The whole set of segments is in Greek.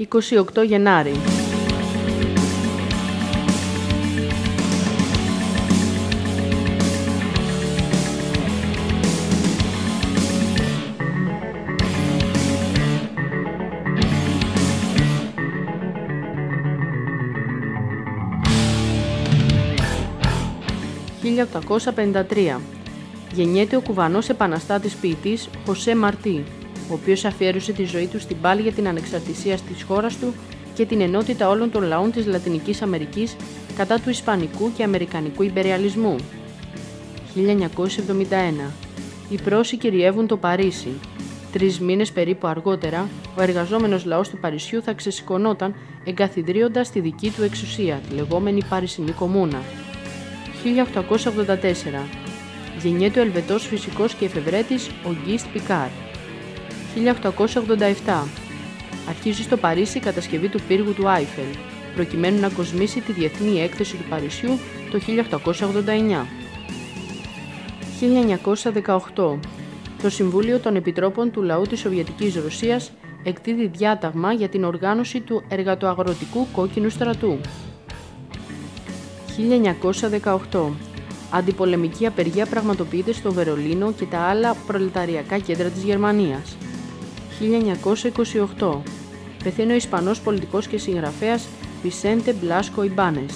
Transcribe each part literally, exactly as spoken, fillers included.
είκοσι οκτώ Γενάρη. χίλια οκτακόσια πενήντα τρία. Γεννιέται ο Κουβανός επαναστάτης ποιητής Χωσέ Μαρτί, ο οποίος αφιέρωσε τη ζωή του στην πάλη για την ανεξαρτησία της χώρας του και την ενότητα όλων των λαών της Λατινικής Αμερικής κατά του Ισπανικού και Αμερικανικού ιμπεριαλισμού. χίλια εννιακόσια εβδομήντα ένα. Οι Πρώσοι κυριεύουν το Παρίσι. Τρεις μήνες περίπου αργότερα, ο εργαζόμενος λαός του Παρισιού θα ξεσηκωνόταν εγκαθιδρύοντας τη δική του εξουσία, τη λεγόμενη Παρισινή Κομμούνα. χίλια οκτακόσια ογδόντα τέσσερα. Γεννιέται ο Ελβετός φυσικός και εφευρέτης Ογκίστ Πικάρ. χίλια οκτακόσια ογδόντα επτά. Αρχίζει στο Παρίσι η κατασκευή του πύργου του Άιφελ, προκειμένου να κοσμήσει τη Διεθνή Έκθεση του Παρισιού το χίλια οκτακόσια ογδόντα εννιά. χίλια εννιακόσια δεκαοκτώ. Το Συμβούλιο των Επιτρόπων του Λαού της Σοβιετικής Ρωσίας εκδίδει διάταγμα για την οργάνωση του εργατοαγροτικού κόκκινου στρατού. χίλια εννιακόσια δεκαοκτώ. Αντιπολεμική απεργία πραγματοποιείται στο Βερολίνο και τα άλλα προλεταριακά κέντρα της Γερμανίας. χίλια εννιακόσια είκοσι οκτώ. Πεθαίνει ο Ισπανός πολιτικός και συγγραφέας Βισέντε Μπλάσκο Ιμπάνες.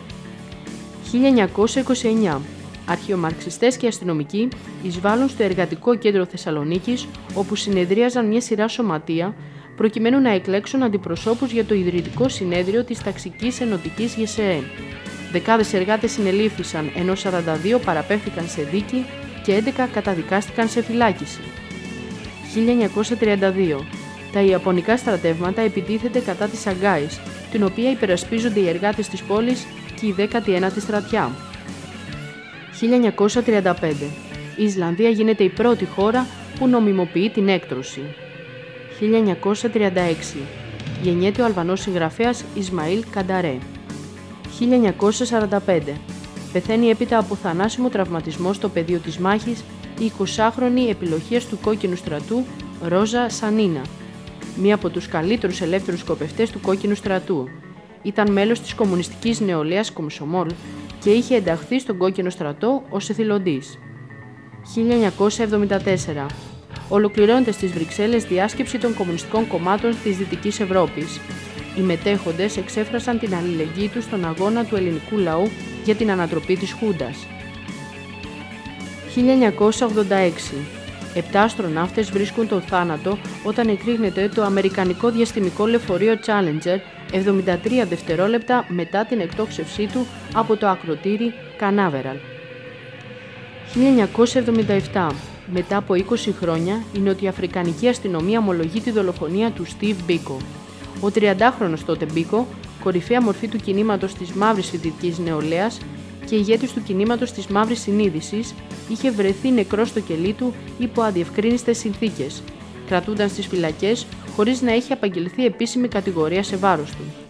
χίλια εννιακόσια είκοσι εννιά. Αρχαιομαρξιστές και αστυνομικοί εισβάλλουν στο Εργατικό Κέντρο Θεσσαλονίκης, όπου συνεδρίαζαν μια σειρά σωματεία, προκειμένου να εκλέξουν αντιπροσώπους για το Ιδρυτικό Συνέδριο της Ταξικής Ενωτικής ΓΕΣΕΕ. Δεκάδες εργάτες συνελήφθησαν, ενώ σαράντα δύο παραπέμφθηκαν σε δίκη και έντεκα καταδικάστηκαν σε φυλάκιση. χίλια εννιακόσια τριάντα δύο. Τα Ιαπωνικά στρατεύματα επιτίθεται κατά της Σαγκάης, την οποία υπερασπίζονται οι εργάτες της πόλης και η δέκατη ένατη στρατιά. χίλια εννιακόσια τριάντα πέντε. Η Ισλανδία γίνεται η πρώτη χώρα που νομιμοποιεί την έκτρωση. χίλια εννιακόσια τριάντα έξι. Γεννιέται ο Αλβανός συγγραφέας Ισμαήλ Κανταρέ. χίλια εννιακόσια σαράντα πέντε. Πεθαίνει έπειτα από θανάσιμο τραυματισμό στο πεδίο της μάχης η εικοσάχρονη επιλογίας του Κόκκινου Στρατού Ρόζα Σανίνα, μία από τους καλύτερους ελεύθερους σκοπευτές του Κόκκινου Στρατού. Ήταν μέλος της κομμουνιστικής νεολαίας Κομσομόλ και είχε ενταχθεί στον Κόκκινο Στρατό ως εθελοντής. χίλια εννιακόσια εβδομήντα τέσσερα. Ολοκληρώνεται στις Βρυξέλλες διάσκεψη των κομμουνιστικών κομμάτων της Δυτικής Ευρώπης. Οι μετέχοντες εξέφρασαν την αλληλεγγύη τους στον αγώνα του ελληνικού λαού για την ανατροπή της Χούντας. χίλια εννιακόσια ογδόντα έξι. Επτά αστροναύτες βρίσκουν τον θάνατο όταν εκρήγνεται το αμερικανικό διαστημικό λεωφορείο Challenger εβδομήντα τρία δευτερόλεπτα μετά την εκτόξευσή του από το ακροτήρι Κανάβεραλ. χίλια εννιακόσια εβδομήντα επτά. Μετά από είκοσι χρόνια, η νοτιοαφρικανική αστυνομία ομολογεί τη δολοφονία του Στιβ Μπίκο. Ο τριαντάχρονος τότε Μπίκο, κορυφαία μορφή του κινήματος της μαύρης φοιτητικής νεολαίας και ηγέτης του κινήματος της μαύρης συνείδησης, είχε βρεθεί νεκρός στο κελί του υπό αδιευκρίνιστες συνθήκες, κρατούνταν στις φυλακές χωρίς να έχει απαγγελθεί επίσημη κατηγορία σε βάρος του.